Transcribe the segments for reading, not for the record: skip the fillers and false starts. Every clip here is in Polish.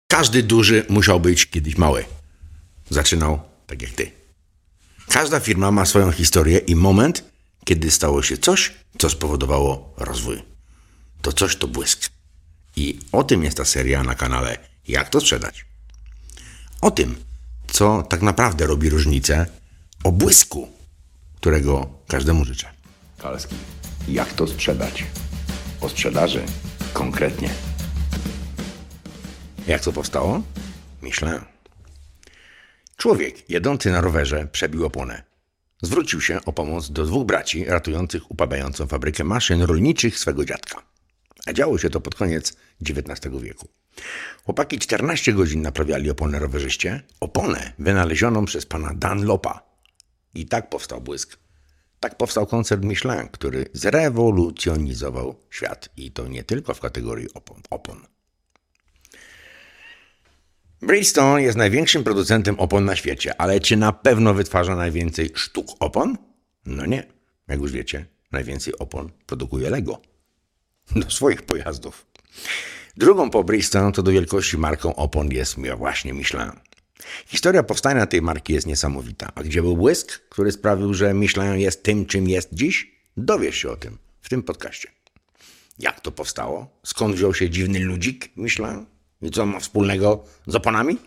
Każdy duży musiał być kiedyś mały. Zaczynał tak jak ty. Każda firma ma swoją historię i moment, kiedy stało się coś, co spowodowało rozwój. To coś to błysk. I o tym jest ta seria na kanale Jak to sprzedać. O tym, co tak naprawdę robi różnicę, o błysku, którego każdemu życzę. Kalski. Jak to sprzedać? O sprzedaży konkretnie. Jak to powstało? Myślę. Człowiek jadący na rowerze przebił oponę. Zwrócił się o pomoc do dwóch braci ratujących upadającą fabrykę maszyn rolniczych swego dziadka. A działo się to pod koniec XIX wieku. Chłopaki 14 godzin naprawiali oponę rowerzyście, oponę wynalezioną przez pana Dunlopa. I tak powstał błysk. Tak powstał koncern Michelin, który zrewolucjonizował świat. I to nie tylko w kategorii opon. Bridgestone jest największym producentem opon na świecie, ale czy na pewno wytwarza najwięcej sztuk opon? No nie. Jak już wiecie, najwięcej opon produkuje Lego. Do swoich pojazdów. Drugą po Bridgestone to do wielkości marką opon jest właśnie Michelin. Historia powstania tej marki jest niesamowita. A gdzie był błysk, który sprawił, że Michelin jest tym, czym jest dziś? Dowiesz się o tym w tym podcaście. Jak to powstało? Skąd wziął się dziwny ludzik Michelin? I co ma wspólnego z oponami?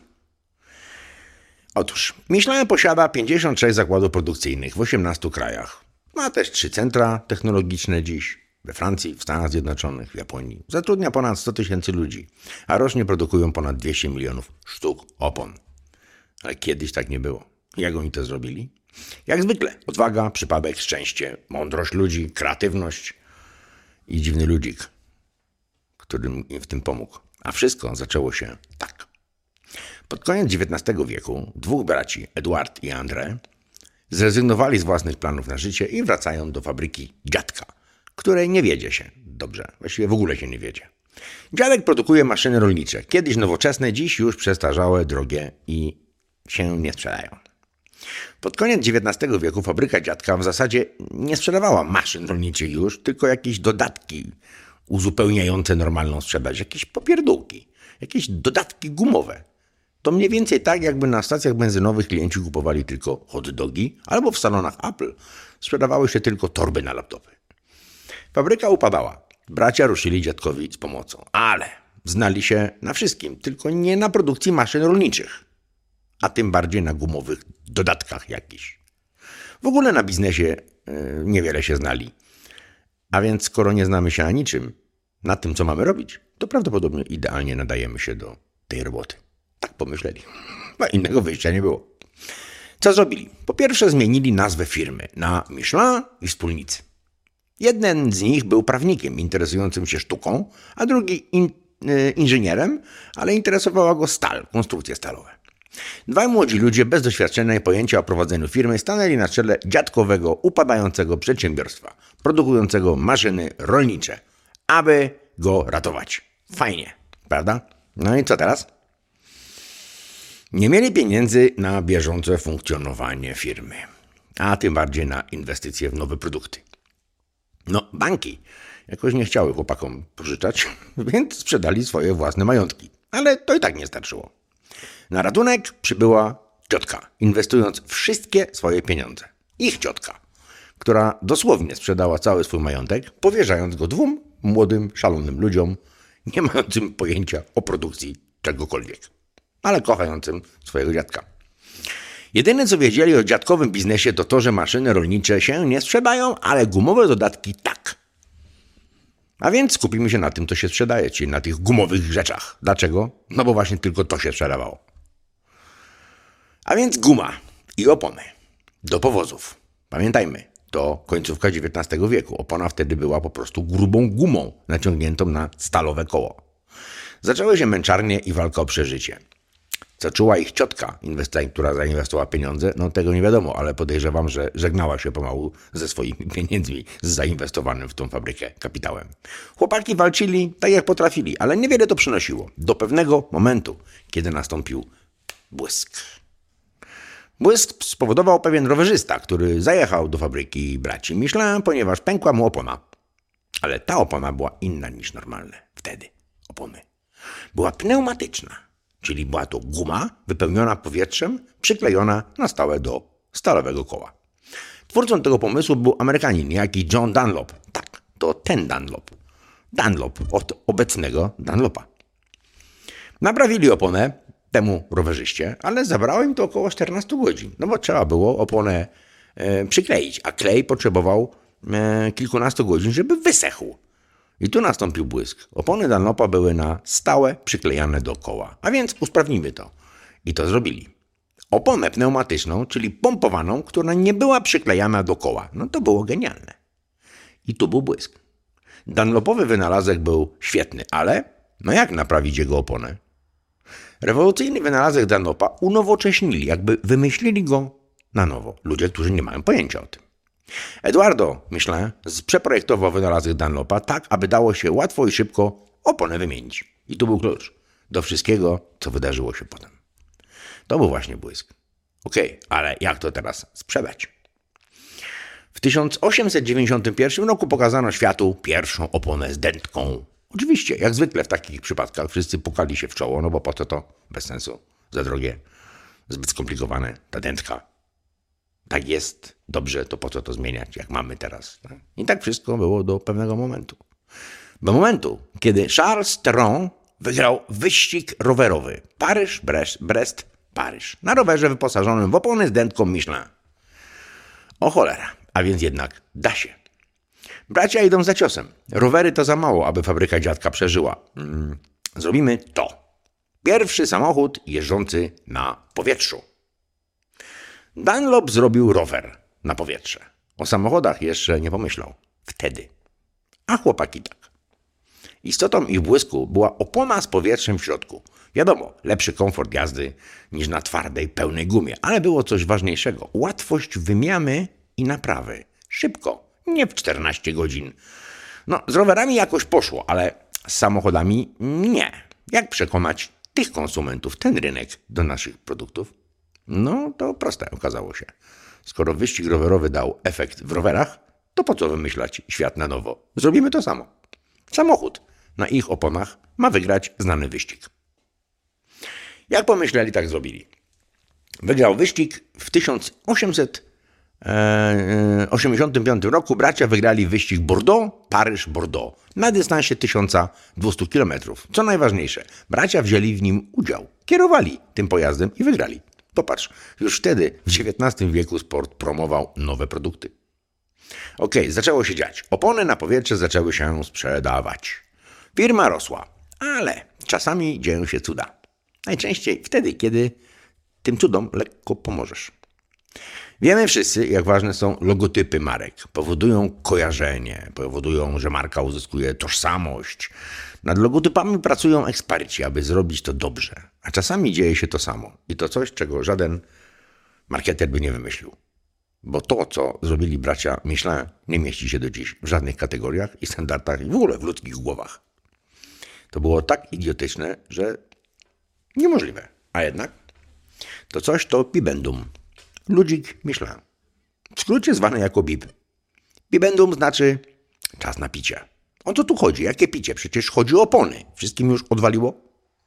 Otóż Michelin posiada 56 zakładów produkcyjnych w 18 krajach. Ma też 3 centra technologiczne dziś. We Francji, w Stanach Zjednoczonych, w Japonii. Zatrudnia ponad 100 tysięcy ludzi, a rocznie produkują ponad 200 milionów sztuk opon. Ale kiedyś tak nie było. Jak oni to zrobili? Jak zwykle. Odwaga, przypadek, szczęście, mądrość ludzi, kreatywność i dziwny ludzik, którym im w tym pomógł. A wszystko zaczęło się tak. Pod koniec XIX wieku dwóch braci, Edward i André, zrezygnowali z własnych planów na życie i wracają do fabryki dziadka, której nie wiedzie się dobrze. Właściwie w ogóle się nie wiedzie. Dziadek produkuje maszyny rolnicze. Kiedyś nowoczesne, dziś już przestarzałe, drogie i się nie sprzedają. Pod koniec XIX wieku fabryka dziadka w zasadzie nie sprzedawała maszyn rolniczych już, tylko jakieś dodatki uzupełniające normalną sprzedaż. Jakieś popierdółki, jakieś dodatki gumowe. To mniej więcej tak, jakby na stacjach benzynowych klienci kupowali tylko hot dogi, albo w salonach Apple sprzedawały się tylko torby na laptopy. Fabryka upadała. Bracia ruszyli dziadkowi z pomocą, ale znali się na wszystkim, tylko nie na produkcji maszyn rolniczych, a tym bardziej na gumowych dodatkach jakichś. W ogóle na biznesie niewiele się znali. A więc skoro nie znamy się na niczym, na tym co mamy robić, to prawdopodobnie idealnie nadajemy się do tej roboty. Tak pomyśleli. No innego wyjścia nie było. Co zrobili? Po pierwsze zmienili nazwę firmy na Michelin i wspólnicy. Jeden z nich był prawnikiem interesującym się sztuką, a drugi inżynierem, ale interesowała go stal, konstrukcje stalowe. Dwaj młodzi ludzie bez doświadczenia i pojęcia o prowadzeniu firmy stanęli na czele dziadkowego, upadającego przedsiębiorstwa, produkującego maszyny rolnicze, aby go ratować. Fajnie, prawda? No i co teraz? Nie mieli pieniędzy na bieżące funkcjonowanie firmy, a tym bardziej na inwestycje w nowe produkty. No, banki jakoś nie chciały chłopakom pożyczać, więc sprzedali swoje własne majątki. Ale to i tak nie starczyło. Na ratunek przybyła ciotka, inwestując wszystkie swoje pieniądze. Ich ciotka, która dosłownie sprzedała cały swój majątek, powierzając go dwóm młodym, szalonym ludziom, nie mającym pojęcia o produkcji czegokolwiek, ale kochającym swojego dziadka. Jedyne co wiedzieli o dziadkowym biznesie to to, że maszyny rolnicze się nie sprzedają, ale gumowe dodatki tak. A więc skupimy się na tym, co się sprzedaje, czyli na tych gumowych rzeczach. Dlaczego? No bo właśnie tylko to się sprzedawało. A więc guma i opony do powozów. Pamiętajmy, to końcówka XIX wieku. Opona wtedy była po prostu grubą gumą naciągniętą na stalowe koło. Zaczęły się męczarnie i walka o przeżycie. Co czuła ich ciotka, która zainwestowała pieniądze, no tego nie wiadomo, ale podejrzewam, że żegnała się pomału ze swoimi pieniędzmi z zainwestowanym w tą fabrykę kapitałem. Chłopaki walczyli tak jak potrafili, ale niewiele to przynosiło. Do pewnego momentu, kiedy nastąpił błysk. Błysk spowodował pewien rowerzysta, który zajechał do fabryki braci Michelin, ponieważ pękła mu opona. Ale ta opona była inna niż normalne wtedy opony. Była pneumatyczna. czyli była to guma wypełniona powietrzem, przyklejona na stałe do stalowego koła. Twórcą tego pomysłu był Amerykanin, niejaki John Dunlop. Tak, to ten Dunlop. Dunlop od obecnego Dunlopa. Naprawili oponę temu rowerzyście, ale zabrało im to około 14 godzin, no bo trzeba było oponę przykleić, a klej potrzebował kilkunastu godzin, żeby wysechł. I tu nastąpił błysk. Opony Dunlopa były na stałe przyklejane do koła, a więc usprawnimy to. I to zrobili. Oponę pneumatyczną, czyli pompowaną, która nie była przyklejana do koła. No to było genialne. I tu był błysk. Dunlopowy wynalazek był świetny, ale no jak naprawić jego oponę? Rewolucyjny wynalazek Dunlopa unowocześnili, jakby wymyślili go na nowo. Ludzie, którzy nie mają pojęcia o tym. Eduardo, myślę, przeprojektował wynalazek Dunlopa tak, aby dało się łatwo i szybko oponę wymienić. I tu był klucz do wszystkiego, co wydarzyło się potem. To był właśnie błysk. Okej, ale jak to teraz sprzedać? W 1891 roku pokazano światu pierwszą oponę z dętką. Oczywiście, jak zwykle w takich przypadkach wszyscy pukali się w czoło, no bo po co to? Bez sensu, za drogie, zbyt skomplikowane, ta dętka. Tak jest, dobrze, to po co to zmieniać, jak mamy teraz. Tak? I tak wszystko było do pewnego momentu. Do momentu, kiedy Charles Theron wygrał wyścig rowerowy Paryż-Brest-Paryż na rowerze wyposażonym w opony z dętką Michelin. O cholera, a więc jednak da się. Bracia idą za ciosem. Rowery to za mało, aby fabryka dziadka przeżyła. Zrobimy to. Pierwszy samochód jeżdżący na powietrzu. Dunlop zrobił rower na powietrze. O samochodach jeszcze nie pomyślał. Wtedy. A chłopaki tak. Istotą ich błysku była opona z powietrzem w środku. Wiadomo, lepszy komfort jazdy niż na twardej, pełnej gumie. Ale było coś ważniejszego. Łatwość wymiany i naprawy. Szybko. Nie w 14 godzin. No, z rowerami jakoś poszło, ale z samochodami nie. Jak przekonać tych konsumentów, ten rynek do naszych produktów? No, to proste okazało się. Skoro wyścig rowerowy dał efekt w rowerach, to po co wymyślać świat na nowo? Zrobimy to samo. Samochód na ich oponach ma wygrać znany wyścig. Jak pomyśleli, tak zrobili. Wygrał wyścig w 1885 roku. Bracia wygrali wyścig Bordeaux-Paryż-Bordeaux na dystansie 1200 km. Co najważniejsze, bracia wzięli w nim udział. Kierowali tym pojazdem i wygrali. Popatrz, już wtedy w XIX wieku sport promował nowe produkty. Zaczęło się dziać. Opony na powietrze zaczęły się sprzedawać. Firma rosła, ale czasami dzieją się cuda. Najczęściej wtedy, kiedy tym cudom lekko pomożesz. Wiemy wszyscy, jak ważne są logotypy marek. Powodują kojarzenie, powodują, że marka uzyskuje tożsamość. Nad logotypami pracują eksperci, aby zrobić to dobrze. A czasami dzieje się to samo. I to coś, czego żaden marketer by nie wymyślił. Bo to, co zrobili bracia Michelin, nie mieści się do dziś w żadnych kategoriach i standardach i w ogóle w ludzkich głowach. To było tak idiotyczne, że niemożliwe. A jednak to coś to Bibendum. Ludzik Michelin. W skrócie zwany jako Bib. Bibendum znaczy czas na picie. O co tu chodzi? Jakie picie? Przecież chodzi o opony. Wszystkim już odwaliło?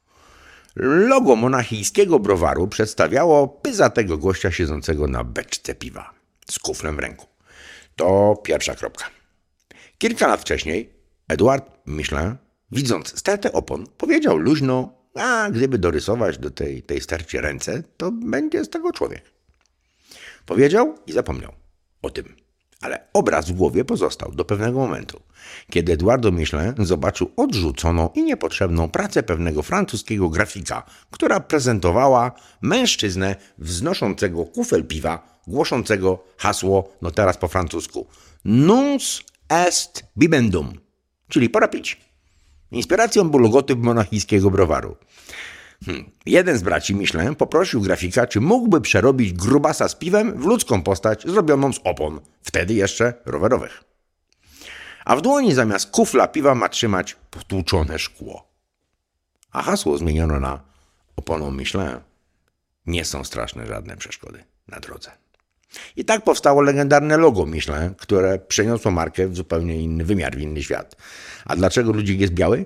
Logo monachijskiego browaru przedstawiało pyzatego gościa siedzącego na beczce piwa z kuflem w ręku. To pierwsza kropka. Kilka lat wcześniej Edouard Michelin, widząc stertę opon, powiedział luźno, a gdyby dorysować do tej stercie ręce, to będzie z tego człowiek. Powiedział i zapomniał o tym. Ale obraz w głowie pozostał do pewnego momentu, kiedy Eduardo Michelin zobaczył odrzuconą i niepotrzebną pracę pewnego francuskiego grafika, która prezentowała mężczyznę wznoszącego kufel piwa, głoszącego hasło, no teraz po francusku, Nunc est bibendum, czyli pora pić. Inspiracją był logotyp monachijskiego browaru. Jeden z braci Michelin poprosił grafika, czy mógłby przerobić grubasa z piwem w ludzką postać zrobioną z opon, wtedy jeszcze rowerowych. A w dłoni zamiast kufla piwa ma trzymać potłuczone szkło. A hasło zmieniono na oponą Michelin. Nie są straszne żadne przeszkody na drodze. I tak powstało legendarne logo Michelin, które przeniosło markę w zupełnie inny wymiar, w inny świat. A dlaczego ludzik jest biały?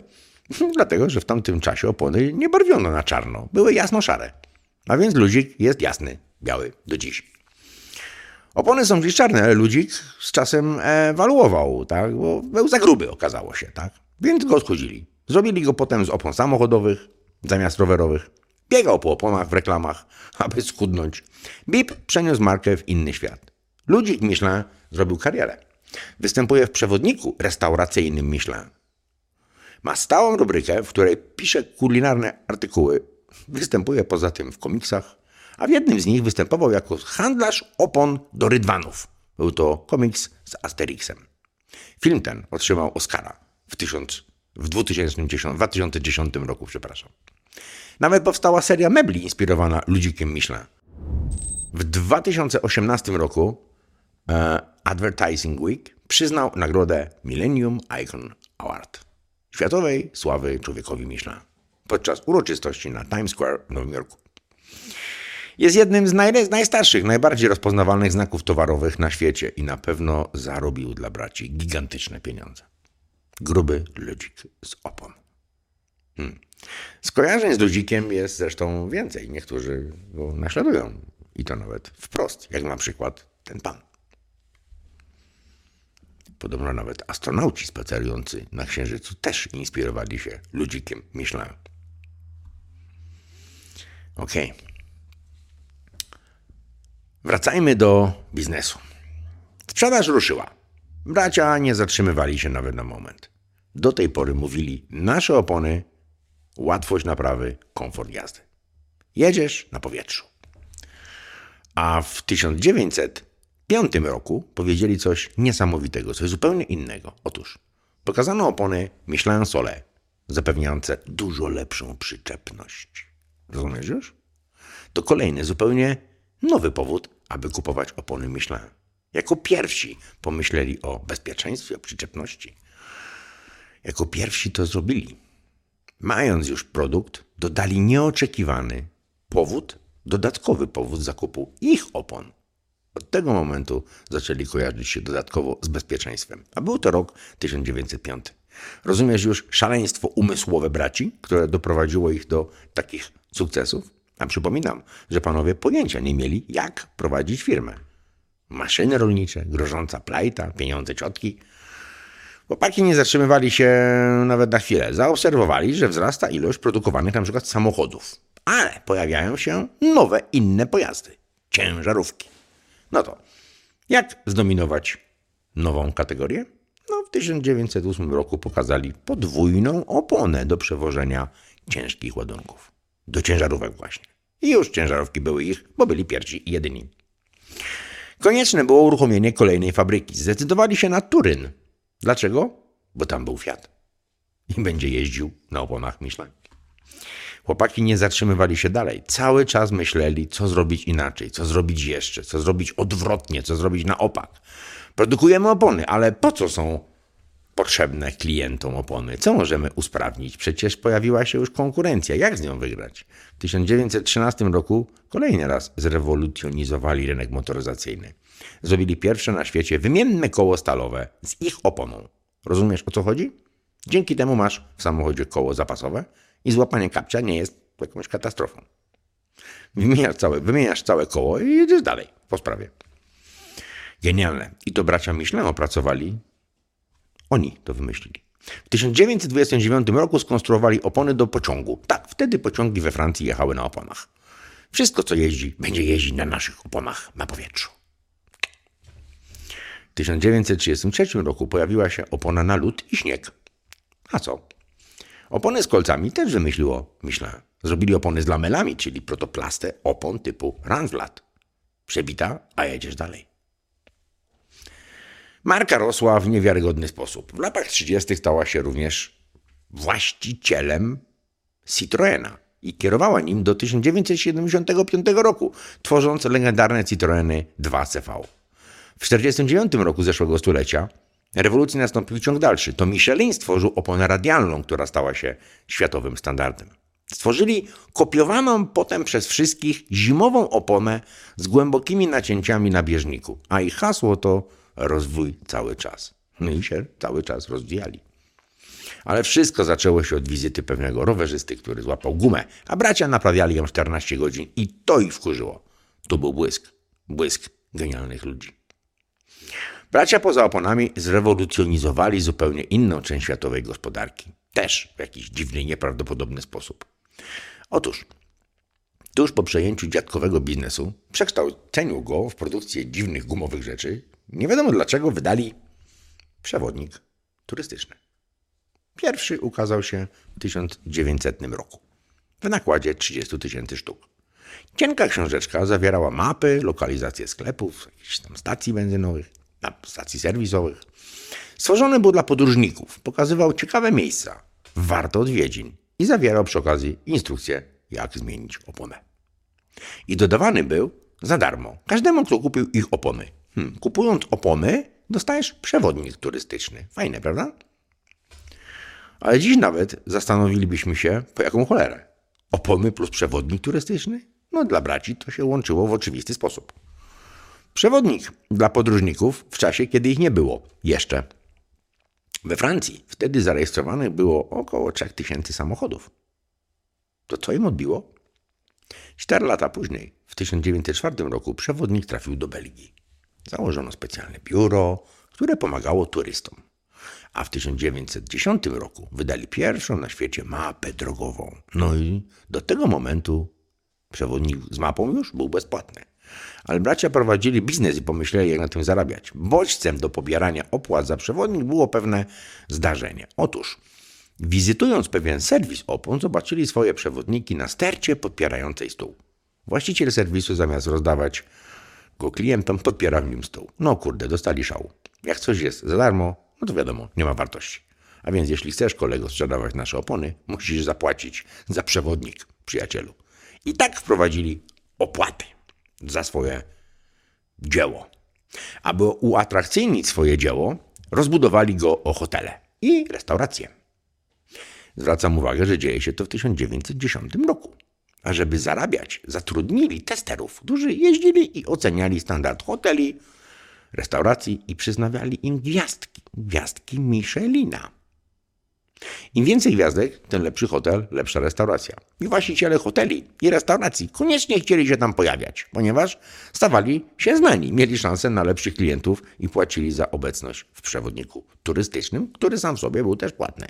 Dlatego, że w tamtym czasie opony nie barwiono na czarno. Były jasno-szare. A więc ludzik jest jasny, biały do dziś. Opony są dziś czarne, ale ludzik z czasem ewaluował, tak? Bo był za gruby, okazało się, tak? Więc go odchudzili. Zrobili go potem z opon samochodowych zamiast rowerowych. Biegał po oponach w reklamach, aby schudnąć. Bip przeniósł markę w inny świat. Ludzik Michelin zrobił karierę. Występuje w przewodniku restauracyjnym Michelin. Ma stałą rubrykę, w której pisze kulinarne artykuły. Występuje poza tym w komiksach, a w jednym z nich występował jako handlarz opon do rydwanów. Był to komiks z Asterixem. Film ten otrzymał Oscara w 2010 roku. Nawet powstała seria mebli inspirowana ludzikiem Michelin. W 2018 roku Advertising Week przyznał nagrodę Millennium Icon Award światowej sławy człowiekowi Michelin podczas uroczystości na Times Square w Nowym Jorku. Jest jednym z najstarszych, najbardziej rozpoznawalnych znaków towarowych na świecie i na pewno zarobił dla braci gigantyczne pieniądze. Gruby ludzik z opon. Skojarzeń z ludzikiem jest zresztą więcej. Niektórzy go naśladują i to nawet wprost, jak na przykład ten pan. Podobno nawet astronauci spacerujący na Księżycu też inspirowali się ludzikiem Michelin. Okej. Wracajmy do biznesu. Sprzedaż ruszyła. Bracia nie zatrzymywali się nawet na moment. Do tej pory mówili: nasze opony, łatwość naprawy, komfort jazdy. Jedziesz na powietrzu. A w 1905 roku powiedzieli coś niesamowitego, coś zupełnie innego. Otóż pokazano opony Michelin Soleil, zapewniające dużo lepszą przyczepność. Rozumiesz już? To kolejny, zupełnie nowy powód, aby kupować opony Michelin. Jako pierwsi pomyśleli o bezpieczeństwie, o przyczepności. Jako pierwsi to zrobili. Mając już produkt, dodali nieoczekiwany dodatkowy powód zakupu ich opon. Od tego momentu zaczęli kojarzyć się dodatkowo z bezpieczeństwem. A był to rok 1905. Rozumiesz już szaleństwo umysłowe braci, które doprowadziło ich do takich sukcesów? A przypominam, że panowie pojęcia nie mieli, jak prowadzić firmę. Maszyny rolnicze, grożąca plajta, pieniądze ciotki. Chłopaki nie zatrzymywali się nawet na chwilę. Zaobserwowali, że wzrasta ilość produkowanych na przykład samochodów. Ale pojawiają się nowe, inne pojazdy. Ciężarówki. No to jak zdominować nową kategorię? No w 1908 roku pokazali podwójną oponę do przewożenia ciężkich ładunków. Do ciężarówek właśnie. I już ciężarówki były ich, bo byli pierwsi i jedyni. Konieczne było uruchomienie kolejnej fabryki. Zdecydowali się na Turyn. Dlaczego? Bo tam był Fiat. I będzie jeździł na oponach Michelin. Chłopaki nie zatrzymywali się dalej. Cały czas myśleli, co zrobić inaczej, co zrobić jeszcze, co zrobić odwrotnie, co zrobić na opak. Produkujemy opony, ale po co są potrzebne klientom opony? Co możemy usprawnić? Przecież pojawiła się już konkurencja. Jak z nią wygrać? W 1913 roku kolejny raz zrewolucjonizowali rynek motoryzacyjny. Zrobili pierwsze na świecie wymienne koło stalowe z ich oponą. Rozumiesz, o co chodzi? Dzięki temu masz w samochodzie koło zapasowe i złapanie kapcia nie jest jakąś katastrofą. Wymieniasz całe koło i jedziesz dalej po sprawie. Genialne. I to bracia Michelin opracowali. Oni to wymyślili. W 1929 roku skonstruowali opony do pociągu. Tak, wtedy pociągi we Francji jechały na oponach. Wszystko, co jeździ, będzie jeździć na naszych oponach na powietrzu. W 1933 roku pojawiła się opona na lód i śnieg. A co? Opony z kolcami też wymyśliło Michelin. Zrobili opony z lamelami, czyli protoplastę opon typu Randstad. Przebita, a jedziesz dalej. Marka rosła w niewiarygodny sposób. W latach 30. stała się również właścicielem Citroena i kierowała nim do 1975 roku, tworząc legendarne Citroeny 2CV. W 1949 roku zeszłego stulecia rewolucji nastąpił ciąg dalszy. To Michelin stworzył oponę radialną, która stała się światowym standardem. Stworzyli kopiowaną potem przez wszystkich zimową oponę z głębokimi nacięciami na bieżniku, a ich hasło to rozwój cały czas. No i się cały czas rozwijali. Ale wszystko zaczęło się od wizyty pewnego rowerzysty, który złapał gumę, a bracia naprawiali ją 14 godzin i to ich wkurzyło. To był błysk genialnych ludzi. Bracia poza oponami zrewolucjonizowali zupełnie inną część światowej gospodarki. Też w jakiś dziwny, nieprawdopodobny sposób. Otóż, tuż po przejęciu dziadkowego biznesu, przekształceniu go w produkcję dziwnych gumowych rzeczy, nie wiadomo dlaczego wydali przewodnik turystyczny. Pierwszy ukazał się w 1900 roku w nakładzie 30 000 sztuk. Cienka książeczka zawierała mapy, lokalizacje sklepów, jakichś tam stacji benzynowych, stacji serwisowych. Stworzony był dla podróżników, pokazywał ciekawe miejsca, warte odwiedzin i zawierał przy okazji instrukcję, jak zmienić oponę. I dodawany był za darmo każdemu, kto kupił ich opony. Kupując opony, dostajesz przewodnik turystyczny. Fajne, prawda? Ale dziś nawet zastanowilibyśmy się, po jaką cholerę. Opony plus przewodnik turystyczny? No dla braci to się łączyło w oczywisty sposób. Przewodnik dla podróżników w czasie, kiedy ich nie było jeszcze. We Francji wtedy zarejestrowanych było około 3000 samochodów. To co im odbiło? 4 lata później, w 1904 roku, przewodnik trafił do Belgii. Założono specjalne biuro, które pomagało turystom. A w 1910 roku wydali pierwszą na świecie mapę drogową. No i do tego momentu przewodnik z mapą już był bezpłatny. Ale bracia prowadzili biznes i pomyśleli, jak na tym zarabiać. Bodźcem do pobierania opłat za przewodnik było pewne zdarzenie. Otóż, wizytując pewien serwis opon, zobaczyli swoje przewodniki na stercie podpierającej stół. Właściciel serwisu zamiast rozdawać go klientom, podpierał nim stół. No kurde, dostali szału. Jak coś jest za darmo, no to wiadomo, nie ma wartości. A więc jeśli chcesz, kolego, sprzedawać nasze opony, musisz zapłacić za przewodnik, przyjacielu. I tak wprowadzili opłaty za swoje dzieło. Aby uatrakcyjnić swoje dzieło, rozbudowali go o hotele i restauracje. Zwracam uwagę, że dzieje się to w 1910 roku. A żeby zarabiać, zatrudnili testerów, którzy jeździli i oceniali standard hoteli, restauracji i przyznawiali im gwiazdki Michelina. Im więcej gwiazdek, tym lepszy hotel, lepsza restauracja. I właściciele hoteli i restauracji koniecznie chcieli się tam pojawiać, ponieważ stawali się znani, mieli szansę na lepszych klientów i płacili za obecność w przewodniku turystycznym, który sam w sobie był też płatny.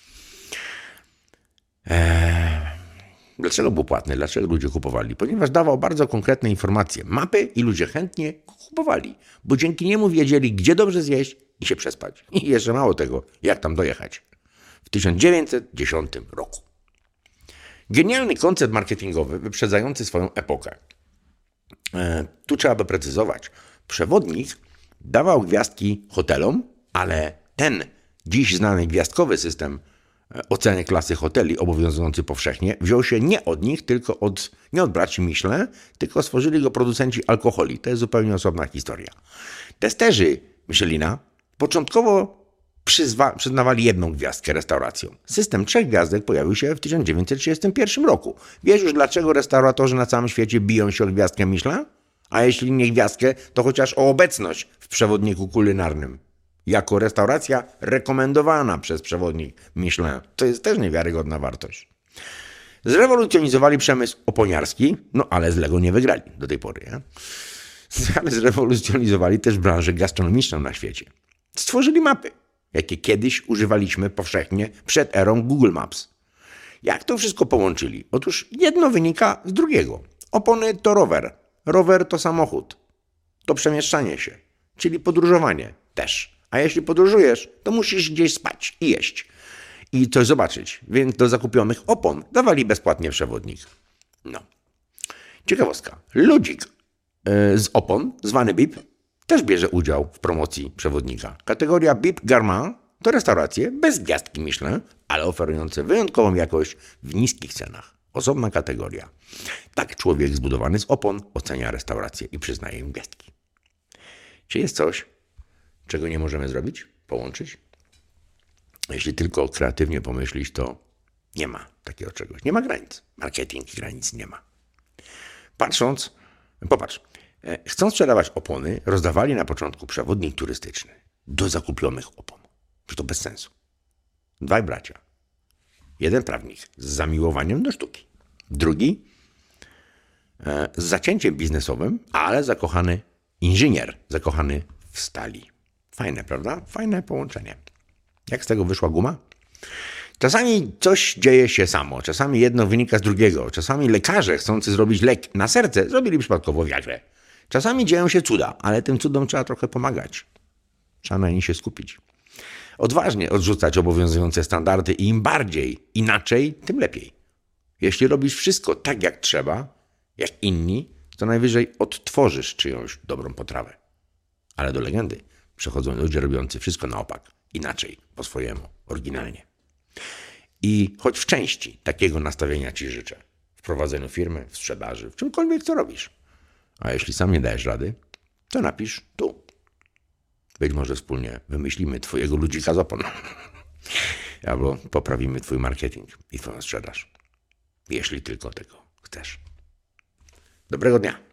Dlaczego był płatny? Dlaczego ludzie kupowali? Ponieważ dawał bardzo konkretne informacje, mapy i ludzie chętnie kupowali, bo dzięki niemu wiedzieli, gdzie dobrze zjeść i się przespać. I jeszcze mało tego, jak tam dojechać. W 1910 roku. Genialny koncept marketingowy wyprzedzający swoją epokę. Tu trzeba by precyzować. Przewodnik dawał gwiazdki hotelom, ale ten dziś znany gwiazdkowy system oceny klasy hoteli obowiązujący powszechnie wziął się nie od nich, nie od braci Michelin, tylko stworzyli go producenci alkoholi. To jest zupełnie osobna historia. Testerzy Michelina początkowo przyznawali 1 gwiazdkę restauracjom. System 3 gwiazdek pojawił się w 1931 roku. Wiesz już, dlaczego restauratorzy na całym świecie biją się o gwiazdkę Michelin? A jeśli nie gwiazdkę, to chociaż o obecność w przewodniku kulinarnym. Jako restauracja rekomendowana przez przewodnik Michelin. To jest też niewiarygodna wartość. Zrewolucjonizowali przemysł oponiarski, no ale z Lego nie wygrali do tej pory. Nie? Ale zrewolucjonizowali też branżę gastronomiczną na świecie. Stworzyli mapy, jakie kiedyś używaliśmy powszechnie przed erą Google Maps. Jak to wszystko połączyli? Otóż jedno wynika z drugiego. Opony to rower. Rower to samochód. To przemieszczanie się, czyli podróżowanie też. A jeśli podróżujesz, to musisz gdzieś spać i jeść. I coś zobaczyć. Więc do zakupionych opon dawali bezpłatnie przewodnik. No. Ciekawostka. Ludzik z opon, zwany BIP, też bierze udział w promocji przewodnika. Kategoria BIP Garmin to restauracje bez gwiazdki Michelin, ale oferujące wyjątkową jakość w niskich cenach. Osobna kategoria. Tak człowiek zbudowany z opon ocenia restaurację i przyznaje im gwiazdki. Czy jest coś, czego nie możemy zrobić? Połączyć? Jeśli tylko kreatywnie pomyślisz, to nie ma takiego czegoś. Nie ma granic. Marketing granic nie ma. Popatrz. Chcąc sprzedawać opony, rozdawali na początku przewodnik turystyczny do zakupionych opon. Czy to bez sensu? Dwaj bracia. Jeden prawnik z zamiłowaniem do sztuki. Drugi z zacięciem biznesowym, ale zakochany inżynier, zakochany w stali. Fajne, prawda? Fajne połączenie. Jak z tego wyszła guma? Czasami coś dzieje się samo, czasami jedno wynika z drugiego, czasami lekarze chcący zrobić lek na serce zrobili przypadkowo wiatrę. Czasami dzieją się cuda, ale tym cudom trzeba trochę pomagać. Trzeba na nich się skupić. Odważnie odrzucać obowiązujące standardy i im bardziej inaczej, tym lepiej. Jeśli robisz wszystko tak jak trzeba, jak inni, to najwyżej odtworzysz czyjąś dobrą potrawę. Ale do legendy przechodzą ludzie robiący wszystko na opak, inaczej, po swojemu, oryginalnie. I choć w części takiego nastawienia ci życzę. W prowadzeniu firmy, w sprzedaży, w czymkolwiek co robisz. A jeśli sam nie dajesz rady, to napisz tu. Być może wspólnie wymyślimy twojego ludzika z opon. Albo poprawimy twój marketing i twoją sprzedaż. Jeśli tylko tego chcesz. Dobrego dnia.